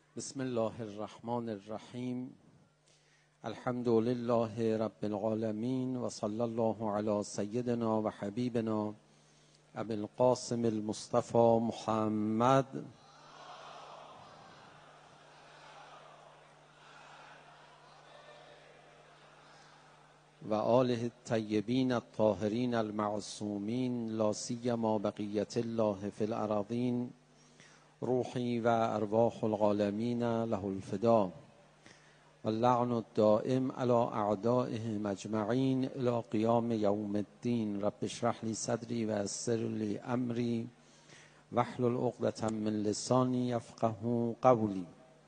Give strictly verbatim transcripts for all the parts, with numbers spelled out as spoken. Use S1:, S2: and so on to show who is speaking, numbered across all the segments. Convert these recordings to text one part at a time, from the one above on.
S1: بسم الله الرحمن الرحیم. الحمد لله رب العالمین و صلی الله علی سیدنا و حبیبنا ابی القاسم المصطفى محمد و آله الطیبین الطاهرین المعصومین لا سیما بقیة الله فی الارضین روحی و ارواح العالمین له الفدا و اللعن الدائم علی اعدائهم اجمعین الی قیام یوم الدین. رب اشرح لی صدری و یسر لی امری واحلل عقدة من لسانی یفقهوا قولی.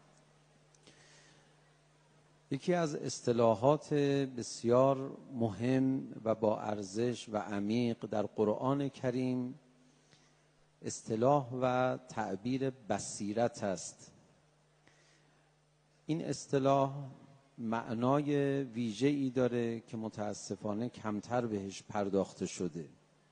S1: یکی از اصطلاحات بسیار مهم و با ارزش و عمیق در قرآن کریم اصطلاح و تعبیر بصیرت است. این اصطلاح معنای ویژه‌ای داره که متاسفانه کمتر بهش پرداخته شده.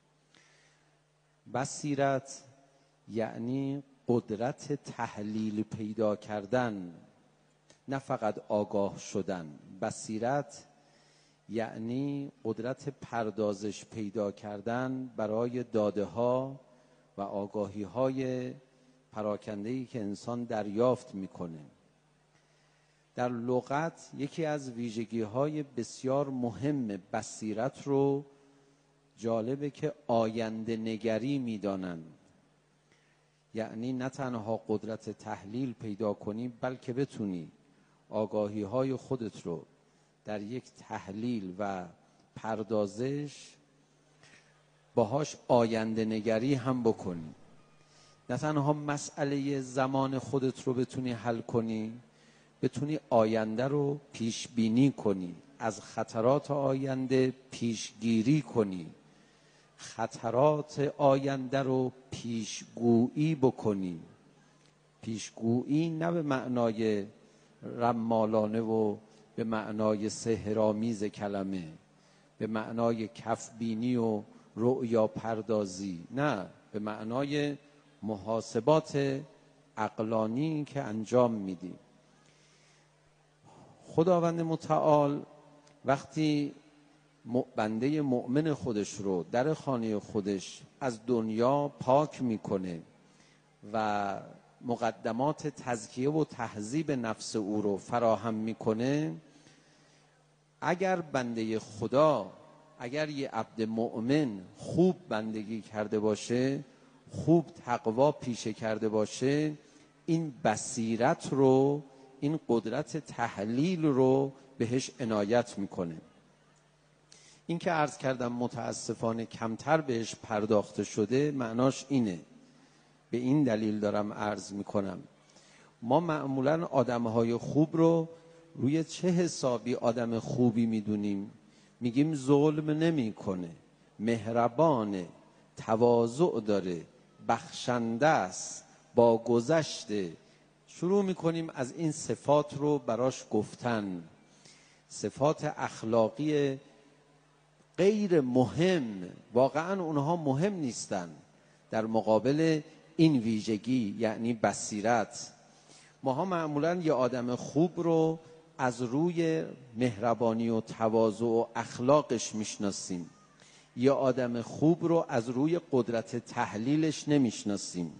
S1: بصیرت یعنی قدرت تحلیل پیدا کردن، نه فقط آگاه شدن. بصیرت یعنی قدرت پردازش پیدا کردن برای داده ها و آگاهی های پراکنده‌ای که انسان دریافت میکنه. در لغت یکی از ویژگی های بسیار مهم بصیرت رو جالبه که آینده نگری میدانند. یعنی نه تنها قدرت تحلیل پیدا کنی بلکه بتونی آگاهی های خودت رو در یک تحلیل و پردازش باهاش آینده نگری هم بکنی. نه تنها مسئله زمان خودت رو بتونی حل کنی، بتونی آینده رو پیش بینی کنی، از خطرات آینده پیشگیری کنی، خطرات آینده رو پیشگویی بکنی. پیشگویی نه به معنای رمالانه و به معنای سحرآمیز کلمه، به معنای کفبینی و رؤیا پردازی، نه، به معنای محاسبات عقلانی که انجام میدیم. خداوند متعال وقتی بنده مؤمن خودش رو در خانه خودش از دنیا پاک میکنه و مقدمات تزکیه و تهذیب نفس او رو فراهم میکنه، اگر بنده خدا، اگر یه عبد مؤمن خوب بندگی کرده باشه، خوب تقوا پیشه کرده باشه، این بصیرت رو، این قدرت تحلیل رو بهش عنایت میکنه. این که عرض کردم متاسفانه کمتر بهش پرداخته شده معناش اینه. به این دلیل دارم عرض میکنم. ما معمولا آدمهای خوب رو روی چه حسابی آدم خوبی میدونیم؟ میگیم ظلم نمیکنه، مهربانه، تواضع داره، بخشنده است، با گذشته. شروع میکنیم از این صفات رو براش گفتن. صفات اخلاقی غیر مهم، واقعا اونها مهم نیستن در مقابل این ویژگی، یعنی بصیرت. ماها معمولا یه آدم خوب رو از روی مهربانی و تواضع و اخلاقش میشناسیم، یا آدم خوب رو از روی قدرت تحلیلش نمیشناسیم.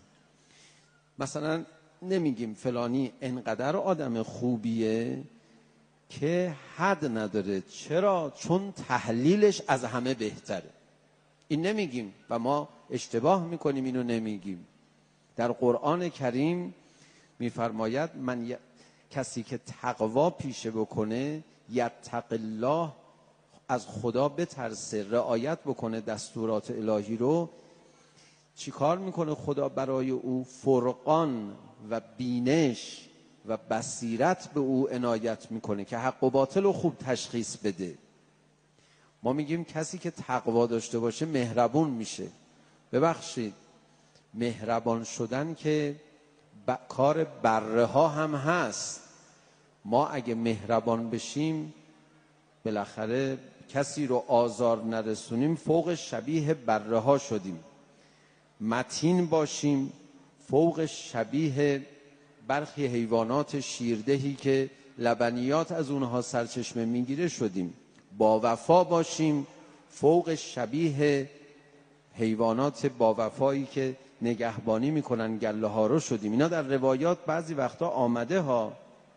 S1: مثلا نمیگیم فلانی انقدر آدم خوبیه که حد نداره. چرا؟ چون تحلیلش از همه بهتره. این نمیگیم و ما اشتباه میکنیم، اینو نمیگیم. در قرآن کریم میفرماید من ی... کسی که تقوا پیشه بکنه، یتق الله، از خدا بترسه، رعایت بکنه دستورات الهی رو، چی کار میکنه خدا برای او؟ فرقان و بینش و بصیرت به او عنایت میکنه که حق و باطل رو خوب تشخیص بده. ما میگیم کسی که تقوا داشته باشه مهربون میشه. ببخشید، مهربان شدن که ب... کار بره ها هم هست. ما اگه مهربان بشیم، بالاخره کسی رو آزار نرسونیم، فوق شبیه بره ها شدیم. متین باشیم، فوق شبیه برخی حیوانات شیردهی که لبنیات از اونها سرچشمه میگیره شدیم. با وفا باشیم، فوق شبیه حیوانات با وفایی که نگهبانی میکنن گله ها رو شدیم. اینا در روایات بعضی وقتا آمده ها.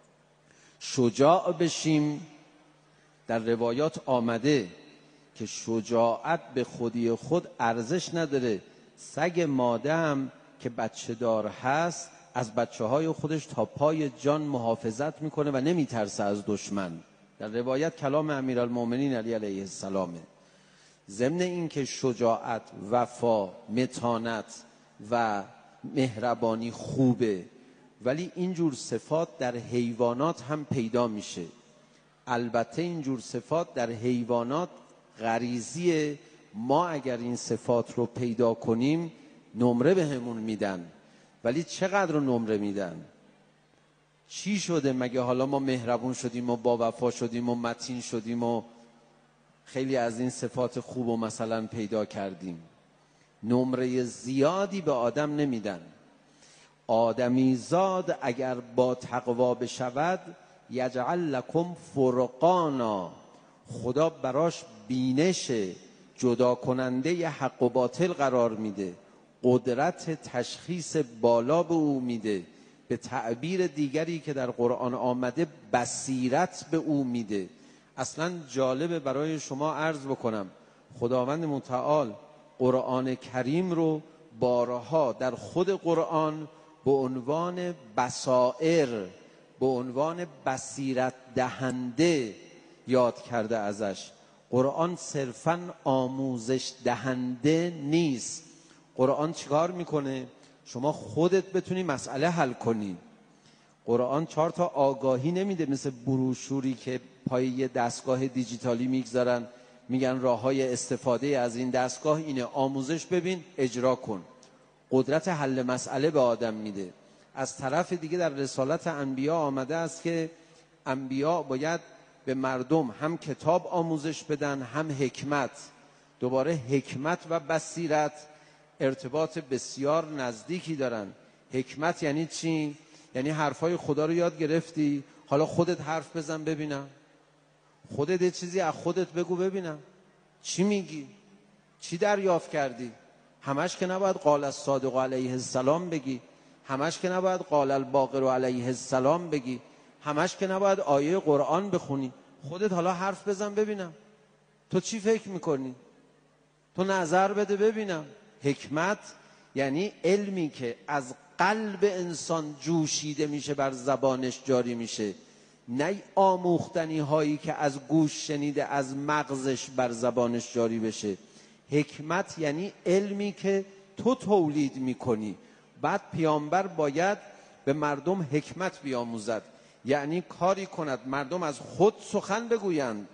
S1: شجاع بشیم، در روایات آمده که شجاعت به خودی خود ارزش نداره. سگ ماده هم که بچه دار هست از بچه های خودش تا پای جان محافظت میکنه و نمیترسه از دشمن. در روایت کلام امیرالمومنین علی علیه السلامه. ضمن این که شجاعت، وفا، متانت و مهربانی خوبه، ولی اینجور صفات در حیوانات هم پیدا میشه. البته اینجور صفات در حیوانات غریزیه. ما اگر این صفات رو پیدا کنیم نمره به همون میدن. ولی چقدر نمره میدن؟ چی شده مگه حالا ما مهربون شدیم و با وفا شدیم و متین شدیم و خیلی از این صفات خوب و مثلا پیدا کردیم؟ نمره زیادی به آدم نمیدن. آدمی زاد اگر با تقوا بشود یجعل لکم فرقانا، خدا براش بینش جدا کننده حق و باطل قرار میده، قدرت تشخیص بالا به او میده، به تعبیر دیگری که در قرآن آمده بصیرت به او میده. اصلا جالبه برای شما عرض بکنم، خداوند متعال قرآن کریم رو بارها در خود قرآن به عنوان بصائر، به عنوان بصیرت دهنده یاد کرده ازش. قرآن صرفاً آموزش دهنده نیست. قرآن چیکار میکنه؟ شما خودت بتونی مسئله حل کنی. قرآن چهار تا آگاهی نمیده مثل بروشوری که پای یه دستگاه دیجیتالی میگذارن میگن راههای استفاده از این دستگاه اینه، آموزش ببین اجرا کن. قدرت حل مسئله به آدم میده. از طرف دیگه در رسالت انبیا آمده است که انبیا باید به مردم هم کتاب آموزش بدن هم حکمت. دوباره حکمت و بصیرت ارتباط بسیار نزدیکی دارن. حکمت یعنی چی؟ یعنی حرفای خدا رو یاد گرفتی، حالا خودت حرف بزن ببینم، خودت یه چیزی از خودت بگو ببینم چی میگی، چی دریافت کردی. همش که نباید قال الصادق علیه السلام بگی، همش که نباید قال الباقر علیه السلام بگی، همش که نباید آیه قرآن بخونی. خودت حالا حرف بزن ببینم تو چی فکر میکنی، تو نظر بده ببینم. حکمت یعنی علمی که از قلب انسان جوشیده میشه بر زبانش جاری میشه، نه آموختنی هایی که از گوش شنیده از مغزش بر زبانش جاری بشه. حکمت یعنی علمی که تو تولید میکنی. بعد پیامبر باید به مردم حکمت بیاموزد، یعنی کاری کند مردم از خود سخن بگویند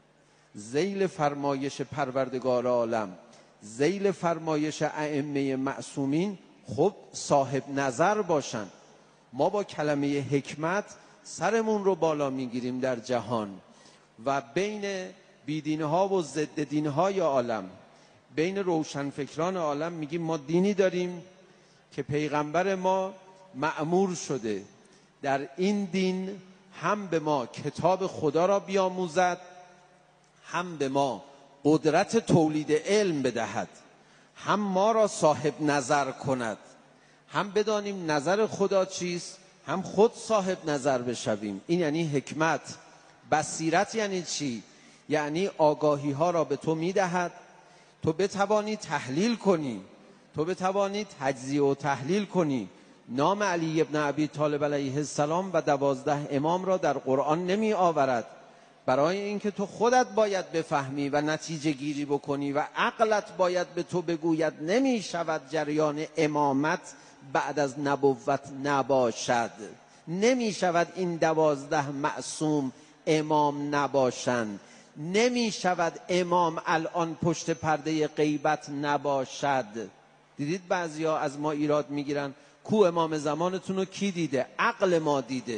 S1: ذیل فرمایش پروردگار عالم، ذیل فرمایش ائمه معصومین، خب صاحب نظر باشند. ما با کلمه حکمت سرمون رو بالا میگیریم در جهان و بین بیدینها و ضد دینهای عالم، بین روشنفکران عالم میگیم ما دینی داریم که پیغمبر ما مأمور شده در این دین هم به ما کتاب خدا را بیاموزد، هم به ما قدرت تولید علم بدهد، هم ما را صاحب نظر کند، هم بدانیم نظر خدا چیست، هم خود صاحب نظر بشویم. این یعنی حکمت. بصیرت یعنی چی؟ یعنی آگاهی ها را به تو میدهد، تو بتوانی تحلیل کنی، تو بتوانی تجزیه و تحلیل کنی. نام علی ابن ابی طالب علیه السلام و دوازده امام را در قرآن نمی آورد برای اینکه تو خودت باید بفهمی و نتیجه گیری بکنی و عقلت باید به تو بگوید نمی شود جریان امامت بعد از نبوت نباشد، نمی شود این دوازده معصوم امام نباشند، نمی شود امام الان پشت پرده غیبت نباشد. دیدید بعضیا از ما ایراد میگیرن کو امام زمانتون رو کی دیده؟ عقل ما دیده.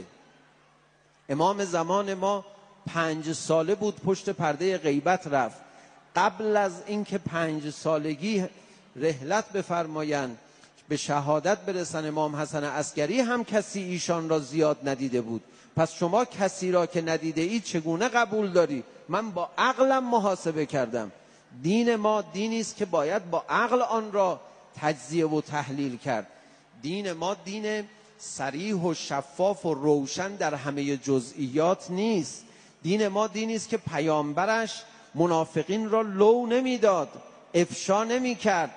S1: امام زمان ما پنج ساله بود پشت پرده غیبت رفت. قبل از اینکه پنج سالگی رحلت بفرمایند به شهادت برسن امام حسن عسکری هم کسی ایشان را زیاد ندیده بود. پس شما کسی را که ندیده ای چگونه قبول داری؟ من با عقلم محاسبه کردم. دین ما دینی است که باید با عقل آن را تجزیه و تحلیل کرد. دین ما دین صریح و شفاف و روشن در همه جزئیات نیست. دین ما دینی است که پیامبرش منافقین را لو نمیداد، افشا نمیکرد،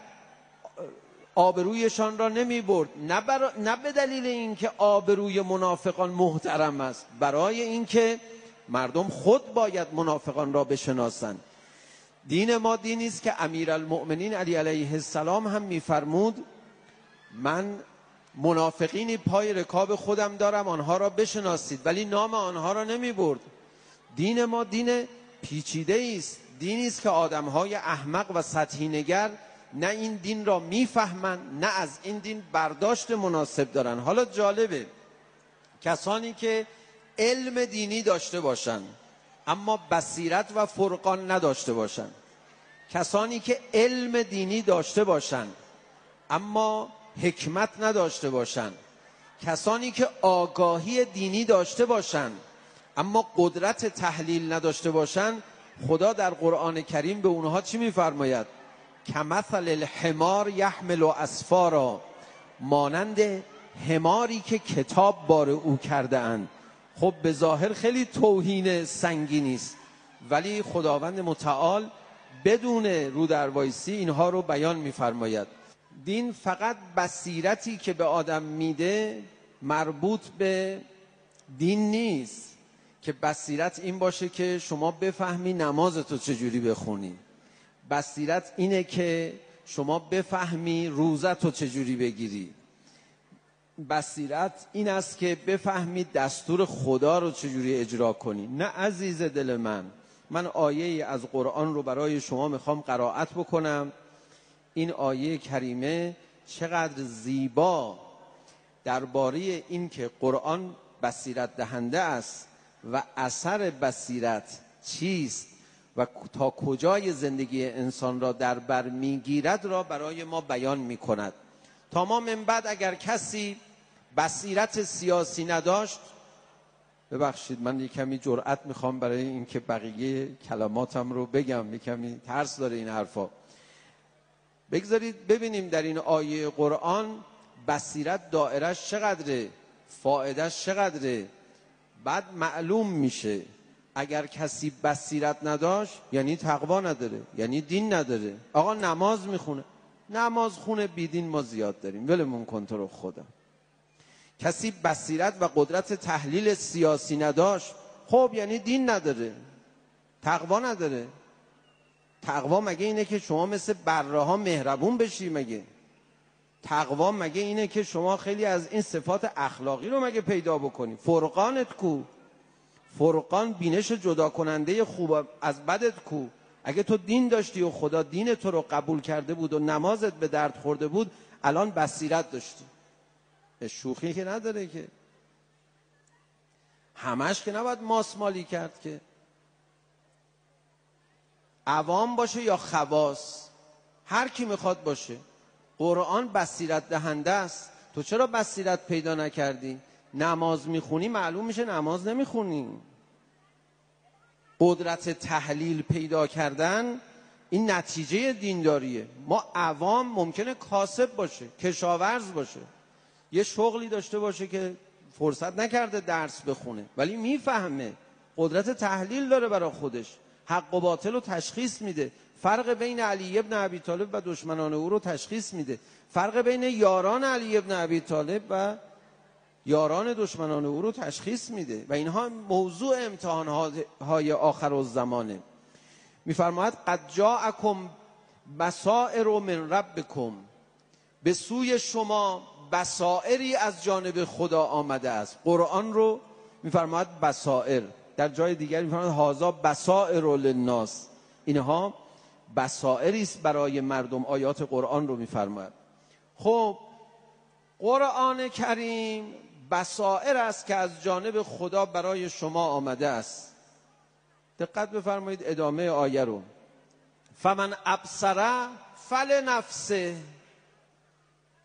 S1: آبرویشان را نمی برد. نه, برا... نه به دلیل اینکه آبروی منافقان محترم است، برای اینکه مردم خود باید منافقان را بشناسند. دین ما دینی است که امیرالمؤمنین علی علیه السلام هم میفرمود من منافقینی پای رکاب خودم دارم، آنها را بشناسید، ولی نام آنها را نمی برد. دین ما دین پیچیده است، دینی است که آدمهای احمق و سطحی نگر نه این دین را میفهمند، نه از این دین برداشت مناسب دارن. حالا جالبه کسانی که علم دینی داشته باشند اما بصیرت و فرقان نداشته باشند، کسانی که علم دینی داشته باشند اما حکمت نداشته باشند، کسانی که آگاهی دینی داشته باشند اما قدرت تحلیل نداشته باشند، خدا در قرآن کریم به اونها چی میفرماید؟ کمثل الحمار یحمل اسفارا، مانند حماری که کتاب بار او کرده اند. خب به ظاهر خیلی توهین سنگینی است، ولی خداوند متعال بدون رودروایسی اینها رو بیان میفرماید. دین فقط بصیرتی که به آدم میده مربوط به دین نیست، که بصیرت این باشه که شما بفهمی نمازتو چجوری بخونی. بصیرت اینه که شما بفهمی روزتو چجوری بگیری. بصیرت این است که بفهمی دستور خدا رو چجوری اجرا کنی. نه عزیز دل من، من آیه از قرآن رو برای شما میخوام قرائت بکنم. این آیه کریمه چقدر زیبا درباره این که قرآن بصیرت دهنده است و اثر بصیرت چیست و تا کجای زندگی انسان را در بر میگیرد را برای ما بیان میکند. تا ما من بعد اگر کسی بصیرت سیاسی نداشت، ببخشید من یک کمی جرأت میخوام برای اینکه بقیه کلماتم رو بگم، یک کمی ترس داره این حرفا. بگذارید ببینیم در این آیه قرآن بصیرت دائرش چقدره، فایدهش چقدره. بعد معلوم میشه اگر کسی بصیرت نداشت یعنی تقوا نداره، یعنی دین نداره. آقا نماز میخونه، نماز خونه بیدین ما زیاد داریم، ولمون کن تو رو خدا. کسی بصیرت و قدرت تحلیل سیاسی نداشت، خب یعنی دین نداره، تقوا نداره. تقوا مگه اینه که شما مثل بره ها مهربون بشی؟ مگه تقوا مگه اینه که شما خیلی از این صفات اخلاقی رو مگه پیدا بکنی؟ فرقانت کو؟ فرقان بینش جدا کننده خوب از بدت کو؟ اگه تو دین داشتی و خدا دین تو رو قبول کرده بود و نمازت به درد خورده بود، الان بصیرت داشتی. شوخی که نداره که، همش که نباید ماسمالی کرد که. عوام باشه یا خواص، هر کی میخواد باشه، قرآن بصیرت دهنده است. تو چرا بصیرت پیدا نکردی؟ نماز میخونی معلوم میشه نماز نمیخونی. قدرت تحلیل پیدا کردن این نتیجه دینداریه. ما عوام ممکنه کاسب باشه، کشاورز باشه، یه شغلی داشته باشه که فرصت نکرده درس بخونه، ولی میفهمه، قدرت تحلیل داره برای خودش، حق و باطل رو تشخیص میده، فرق بین علی ابن ابی طالب و دشمنان او رو تشخیص میده، فرق بین یاران علی ابن ابی طالب و یاران دشمنان او رو تشخیص میده. و اینها موضوع امتحانهای آخر الزمانه. میفرماید قد جاءکم بصائر من ربکم، به سوی شما بصائری از جانب خدا آمده است. قرآن رو میفرماید بصائر، در جای دیگر میفرماید هذا بصائر للناس، اینها بصائری است برای مردم. آیات قرآن رو میفرماید. خب قرآن کریم بصائر است که از جانب خدا برای شما آمده است. دقت بفرمایید ادامه آیه رو. فمن ابصر فلنفسه،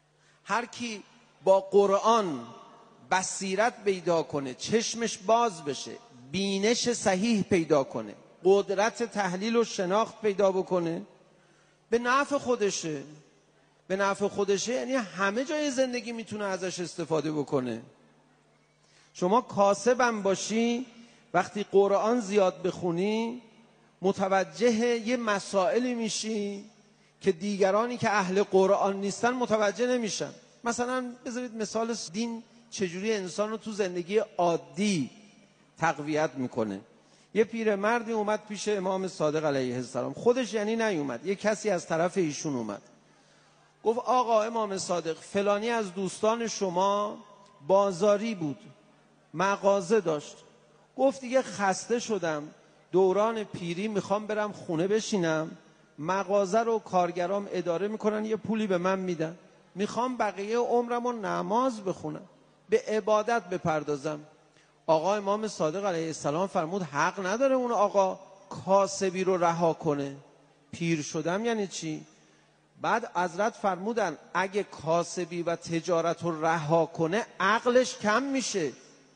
S1: هر کی با قرآن بصیرت پیدا کنه، چشمش باز بشه، بینش صحیح پیدا کنه، قدرت تحلیل و شناخت پیدا بکنه، به نفع خودشه. به نفع خودشه یعنی همه جای زندگی میتونه ازش استفاده بکنه. شما کاسبم باشی، وقتی قرآن زیاد بخونی متوجه یه مسائلی میشی که دیگرانی که اهل قرآن نیستن متوجه نمیشن. مثلا بذارید مثال دین چجوری انسان رو تو زندگی عادی تقویت میکنه. یه پیرمردی اومد پیش امام صادق علیه السلام، خودش یعنی نیومد، یه کسی از طرف ایشون اومد، گفت آقا امام صادق، فلانی از دوستان شما بازاری بود، مغازه داشت، گفت دیگه خسته شدم، دوران پیری میخوام برم خونه بشینم، مغازه رو کارگرام اداره میکنن، یه پولی به من میدن، میخوام بقیه عمرم رو نماز بخونم، به عبادت بپردازم. آقا امام صادق علیه السلام فرمود حق نداره اون آقا کاسبی رو رها کنه. پیر شدم یعنی چی؟ بعد حضرت فرمودن اگه کاسبی و تجارت رو رها کنه عقلش کم میشه،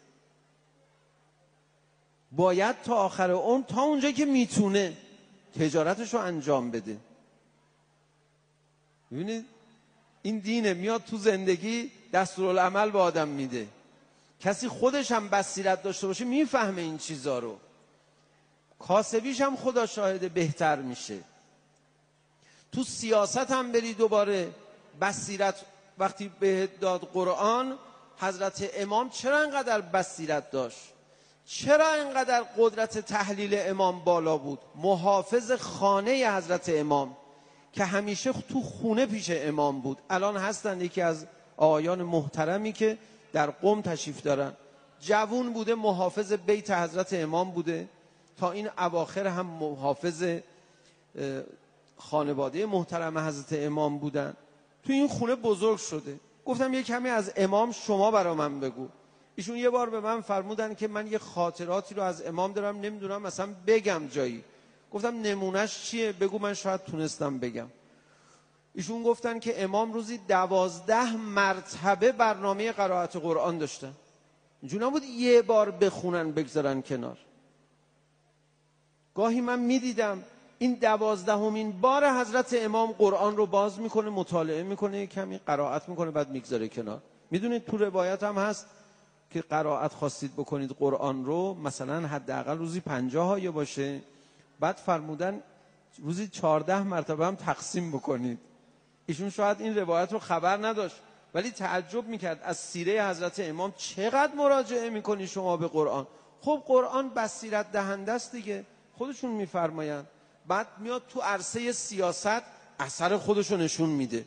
S1: باید تا آخر اون تا اونجا که میتونه تجارتش رو انجام بده. ببینید این دینه میاد تو زندگی دستورالعمل به آدم میده. کسی خودش هم بصیرت داشته باشه میفهمه این چیزا رو، کاسبیش هم خدا شاهده بهتر میشه. تو سیاست هم بری دوباره بصیرت وقتی بهت داد قرآن، حضرت امام چرا اینقدر بصیرت داشت؟ چرا اینقدر قدرت تحلیل امام بالا بود؟ محافظ خانه حضرت امام که همیشه تو خونه پیش امام بود. الان هستن یکی از آقایان محترمی که در قم تشریف دارن، جوون بوده، محافظ بیت حضرت امام بوده، تا این اواخر هم محافظ خانواده محترم حضرت امام بودن. تو این خونه بزرگ شده. گفتم یه کمی از امام شما برا من بگو. ایشون یه بار به من فرمودن که من یه خاطراتی رو از امام دارم، نمیدونم مثلا بگم جایی. گفتم نمونهش چیه؟ بگو من شاید تونستم بگم. ایشون گفتن که امام روزی دوازده مرتبه برنامه قرائت قرآن داشتن. اینجور نبود یه بار بخونن بگذارن کنار. گاهی من میدیدم این دوازدهمین بار حضرت امام قرآن رو باز میکنه، مطالعه میکنه، کمی قرائت میکنه، بعد میگذاره کنار. میدونید تو روایت هم هست که قرائت خواستید بکنید قرآن رو، مثلا حداقل روزی پنجاه آیه باشه، بعد فرمودن روزی چهارده مرتبه هم تقسیم بکنید. ایشون شاید این روایت رو خبر نداشت، ولی تعجب میکرد از سیره حضرت امام چقدر مراجعه میکنی شما به قرآن. خب قرآن بصیرت دهنده است دیگه، خودشون میفرمایند. بعد میاد تو عرصه سیاست اثر خودشو نشون میده،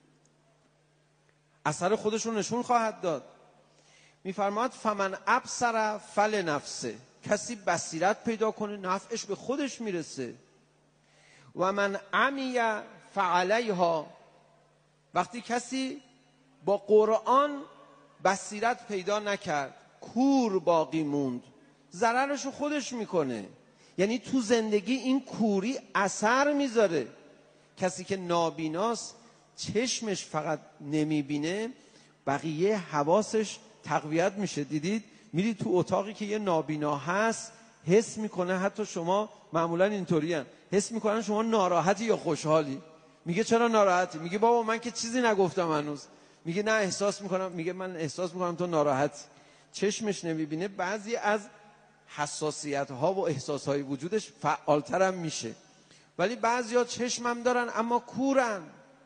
S1: اثر خودشو نشون خواهد داد. میفرماد فمن ابصر فلنفسه، کسی بصیرت پیدا کنه نفعش به خودش میرسه. و من عمی فعلیها، وقتی کسی با قرآن بصیرت پیدا نکرد، کور باقی موند، ضررشو خودش میکنه. یعنی تو زندگی این کوری اثر میذاره. کسی که نابیناست، چشمش فقط نمیبینه، بقیه حواسش تقویت میشه. دیدید میری تو اتاقی که یه نابینا هست، حس میکنه، حتی شما معمولا اینطوری هن. حس میکنن شما ناراحتی یا خوشحالی. میگه چرا ناراحتی؟ میگه بابا من که چیزی نگفتم هنوز. میگه نه احساس میکنم. میگه من احساس میکنم تو ناراحتی. چشمش نمیبینه، بعضی از حساسیت ها و احساس های وجودش فعالتر هم میشه. ولی بعضی ها چشمم دارن اما کورن.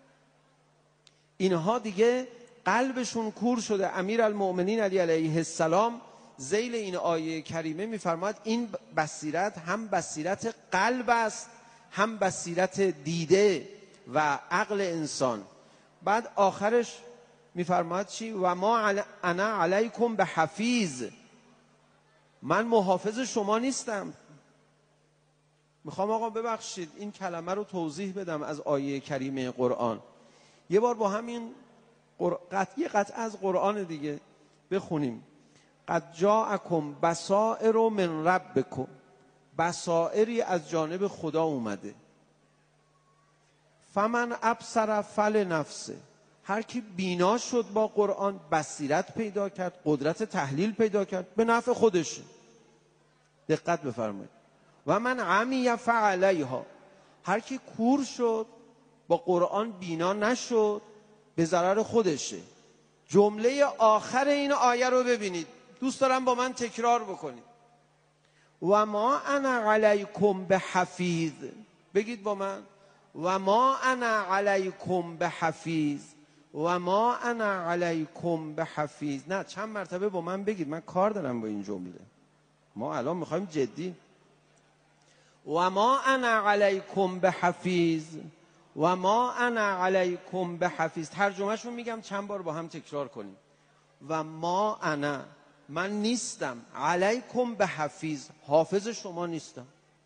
S1: اینها دیگه قلبشون کور شده. امیرالمؤمنین علی علیه السلام ذیل این آیه کریمه میفرماد این بصیرت هم بصیرت قلب است، هم بصیرت دیده و عقل انسان. بعد آخرش میفرماد چی؟ و ما عل... انا علیکم به حفیظ، من محافظ شما نیستم. میخوام آقا ببخشید این کلمه رو توضیح بدم از آیه کریمه قرآن. یه بار با همین قر... قطعی قطع از قرآن دیگه بخونیم. قد جاءکم بصائر من ربکم، بصائری از جانب خدا اومده. فمن ابصر فلنفسه، هر کی بینا شد با قرآن، بصیرت پیدا کرد، قدرت تحلیل پیدا کرد، به نفع خودشه. دقت بفرمایید. و من عمی فعلیها، هر کی کور شد با قرآن بینا نشد، به ضرر خودشه. جمله آخر این آیه رو ببینید، دوست دارم با من تکرار بکنید. و ما انا علیکم بحفیظ، بگید با من. و ما انا علیکم بحفیظ، و ما انا علیکم بحفیظ. نه، چند مرتبه با من بگید، من کار دارم با این جمله. ما الان میخوایم جدی. و ما انا علیکم بحفیظ، و ما انا علیکم بحفیظ. ترجمهش رو میگم، چند بار با هم تکرار کنیم. و ما انا، من نیستم، علیکم بحفیظ، حافظ شما نیستم.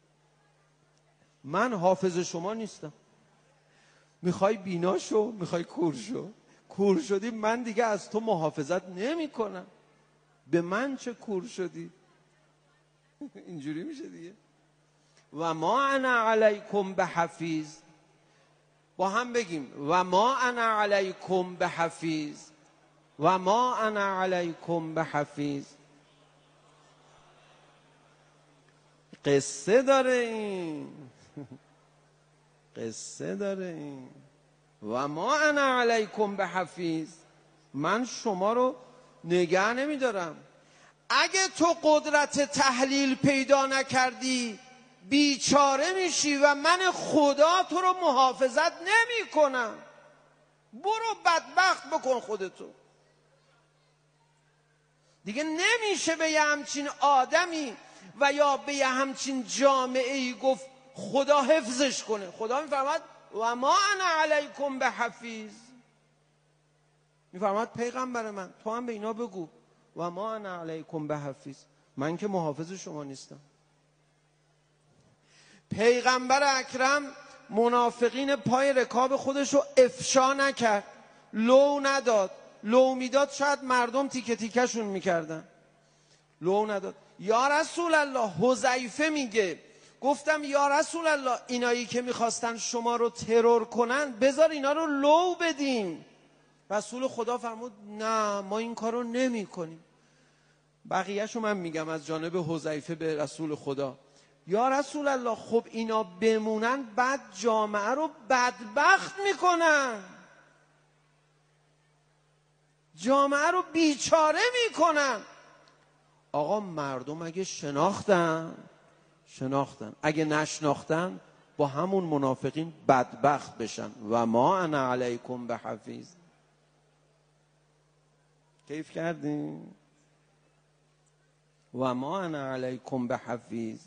S1: من حافظ شما نیستم. میخوای بینا شو، میخوای کور شو. کور شدی من دیگه از تو محافظت نمی کنم. به من چه کور شدی؟ اینجوری میشه دیگه. و ما انا علیکم بحفیظ، با هم بگیم. و ما انا علیکم بحفیظ، و ما انا علیکم بحفیظ. قصه داره این، قصه داره این. و ما انا علیکم بحفیظ، من شما رو نگه نمیدارم. اگه تو قدرت تحلیل پیدا نکردی بیچاره میشی و من خدا تو رو محافظت نمی کنم. برو بدبخت بکن خودتو. دیگه نمیشه به یه همچین آدمی و یا به یه همچین جامعه‌ای گفت خدا حفظش کنه. خدا میفرماد و ما انا علیکم بحفیظ، میفرماد پیغمبر من تو هم به اینا بگو و ما انا علیکم بحفیظ، من که محافظ شما نیستم. پیغمبر اکرم منافقین پای رکاب خودش رو افشا نکرد، لو نداد. لو میداد شاید مردم تیکه تیکه شون میکردن. لو نداد. یا رسول الله، حذیفه میگه گفتم یا رسول الله اینایی که میخواستن شما رو ترور کنن بذار اینا رو لو بدیم. رسول خدا فرمود نه ما این کار رو نمی کنیم. بقیه‌شو من میگم از جانب حذیفه به رسول خدا. یا رسول الله خب اینا بمونن بعد جامعه رو بدبخت میکنن، جامعه رو بیچاره میکنن. آقا مردم اگه شناختن شناختن، اگه نشناختن با همون منافقین بدبخت بشن. و ما انا علیکم بحفیظ. کیف کردیم؟ و ما انا علیکم بحفیظ.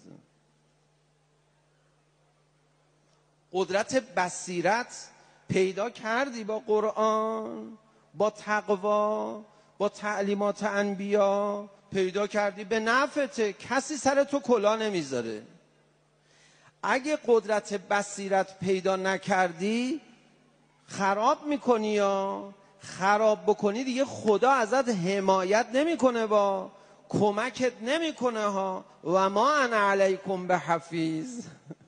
S1: قدرت بصیرت پیدا کردی با قرآن، با تقوا، با تعلیمات انبیا پیدا کردی، به نفعته، کسی سر تو کلاه نمیذاره. اگه قدرت بصیرت پیدا نکردی خراب میکنی، یا خراب بکنی دیگه خدا ازت حمایت نمیکنه، با کمکت نمیکنه ها. و ما انا علیکم بحفیظ،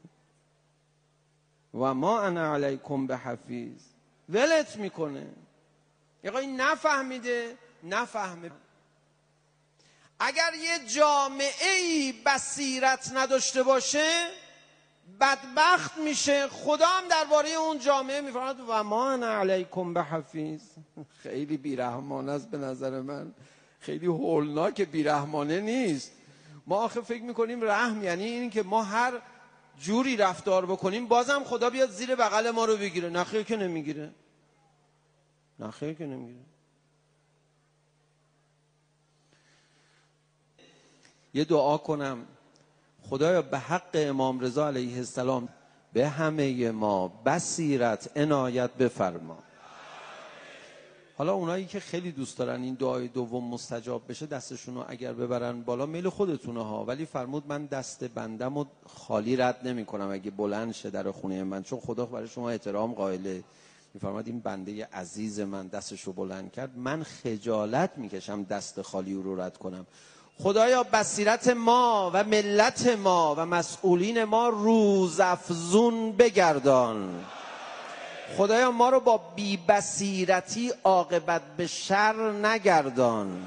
S1: و ما انا علیکم بحفیظ، ولت میکنه. یه این نفهمیده نفهمه. اگر یه جامعه‌ای بصیرت نداشته باشه بدبخت میشه. خدا هم درباره اون جامعه میفرماید و ما انا علیکم بحفیظ. خیلی بیرحمانه است به نظر من، خیلی هولناک. بیرحمانه نیست. ما آخه فکر میکنیم رحم یعنی این که ما هر جوری رفتار بکنیم بازم خدا بیاد زیر بغل ما رو بگیره. نه خیر که نمیگیره، نه خیر که نمیگیره. یه دعا کنم، خدایا به حق امام رضا علیه السلام به همه ما بصیرت عنایت بفرما. حالا اونایی که خیلی دوست دارن این دعای دوم مستجاب بشه دستشون رو اگر ببرن بالا، میل خودتونه ها، ولی فرمود من دست بندم رو خالی رد نمی کنم اگه بلند شه در خونه من، چون خدا برای شما احترام قائله. میفرماد این بنده عزیز من دستش رو بلند کرد، من خجالت میکشم دست خالی رو رد کنم. خدایا بصیرت ما و ملت ما و مسئولین ما روزافزون بگردان. خدایا ما رو با بی‌بصیرتی عاقبت به شر نگردان.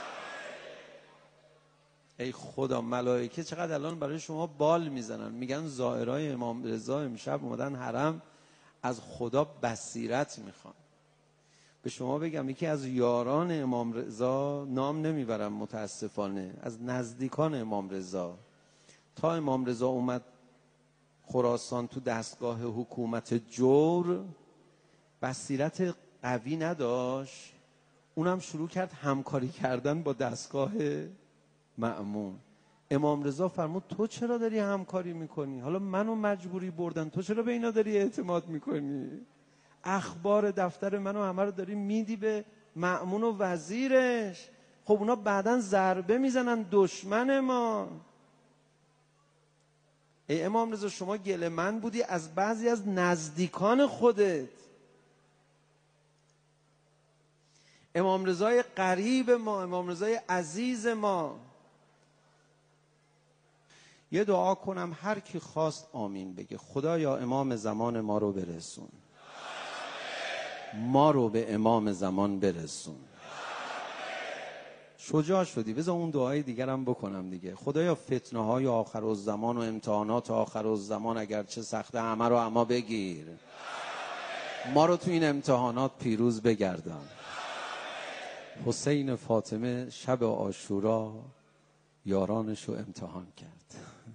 S1: ای خدا، ملائکه چقدر الان برای شما بال میزنن، میگن زائرای امام رضا امشب اومدن حرم از خدا بصیرت میخوان. به شما بگم یکی از یاران امام رضا، نام نمیبرم متاسفانه، از نزدیکان امام رضا، تا امام رضا اومد خراسان تو دستگاه حکومت جور، بصیرت قوی نداشت، اونم شروع کرد همکاری کردن با دستگاه مأمون. امام رضا فرمود تو چرا داری همکاری میکنی؟ حالا منو مجبوری بردن، تو چرا به اینا داری اعتماد میکنی؟ اخبار دفتر منو همه رو داری میدی به مأمون و وزیرش، خب اونا بعدن ضربه میزنن دشمن ما. ای امام رضا شما گله من بودی از بعضی از نزدیکان خودت. امام رضای قریب ما، امام رضای عزیز ما. یه دعا کنم هر کی خواست آمین بگه. خدایا امام زمان ما رو برسون، ما رو به امام زمان برسون. شجاع شدی، بذار اون دعای دیگرم بکنم دیگه. خدایا فتنه های آخرالزمان و امتحانات آخرالزمان اگرچه سخته همه رو اما بگیر، ما رو تو این امتحانات پیروز بگردان. حسین فاطمه شب عاشورا یارانش رو امتحان کرد،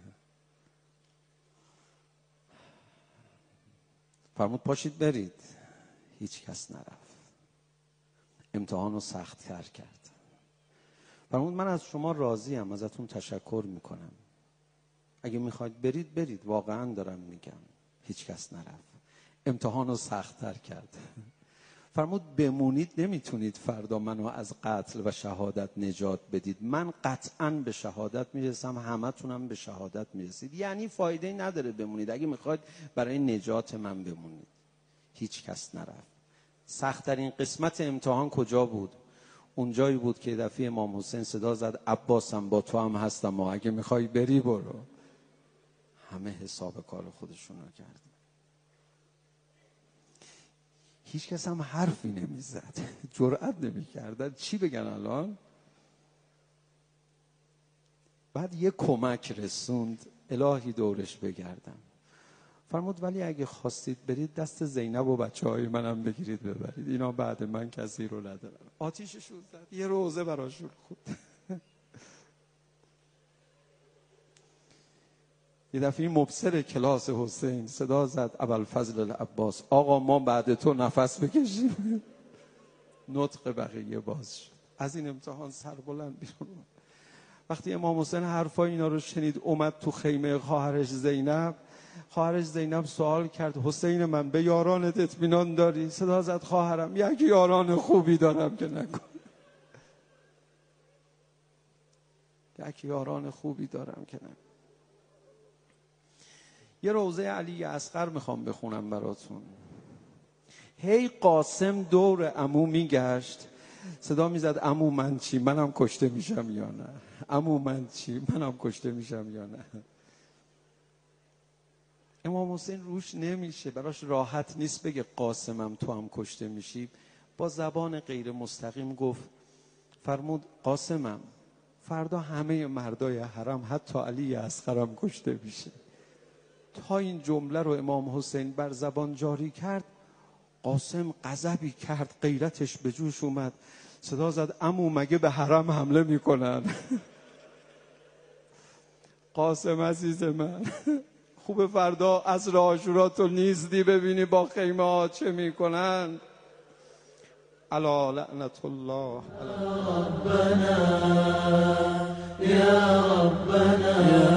S1: فرمود پاشید برید، هیچ کس نرفت، امتحان رو سخت تر کرد. فرمود من از شما راضیم، ازتون تشکر میکنم، اگه میخواید برید برید، واقعا دارم میگم. هیچ کس نرفت، امتحان رو سخت تر کرد. فرمود بمونید نمیتونید فردا منو از قتل و شهادت نجات بدید، من قطعاً به شهادت میرسم، همه تونم به شهادت میرسید، یعنی فایده نداره بمونید، اگه میخواید برای نجات من بمونید. هیچ کس نرفت. سخت‌ترین قسمت امتحان کجا بود؟ اونجایی بود که دفعه امام حسین صدا زد عباسم با تو هم هستم و اگه میخوای بری برو. همه حساب کار خودشون رو کرد، هیچ کس هم حرفی نمیزد، جرئت نمیکردن چی بگن الان. بعد یه کمک رسوند، الهی دورش بگردم. فرمود ولی اگه خواستید برید دست زینب و بچه های منم بگیرید ببرید، اینا بعد من کسی رو ندارن. آتیششون زد، یه روزه براشون خود. یه دفعه مبصر کلاس حسین صدا زد ابوالفضل العباس آقا ما بعد تو نفس بکشیم. نطق بقیه باز شد. از این امتحان سربلند بیرون. وقتی امام حسین حرفای اینا رو شنید اومد تو خیمه خواهرش زینب. خواهرش زینب سوال کرد حسین من به یارانت اطمینان داری؟ صدا زد خواهرم یک یاران خوبی دارم که نکن، یک یاران خوبی دارم که نکن. یه روزه علی اصغر میخوام بخونم براتون. هی قاسم دور عمو میگشت، صدا میزد عمو من چی؟ منم کشته میشم یا نه؟ عمو من چی؟ منم کشته میشم یا نه؟ امام حسین روش نمیشه، براش راحت نیست بگه قاسمم تو هم کشته میشی. با زبان غیر مستقیم گفت، فرمود قاسمم فردا همه مردای حرم حتی علی اصغرم کشته میشه. تا این جمله رو امام حسین بر زبان جاری کرد، قاسم غضبی کرد، غیرتش به جوش اومد، صدا زد عمو مگه به حرم حمله میکنن؟ قاسم عزیز من خوب فردا عصر عاشورا تو نیزدی ببینی با خیمه ها چه میکنن. الا لعنت الله ربنا یا ربنا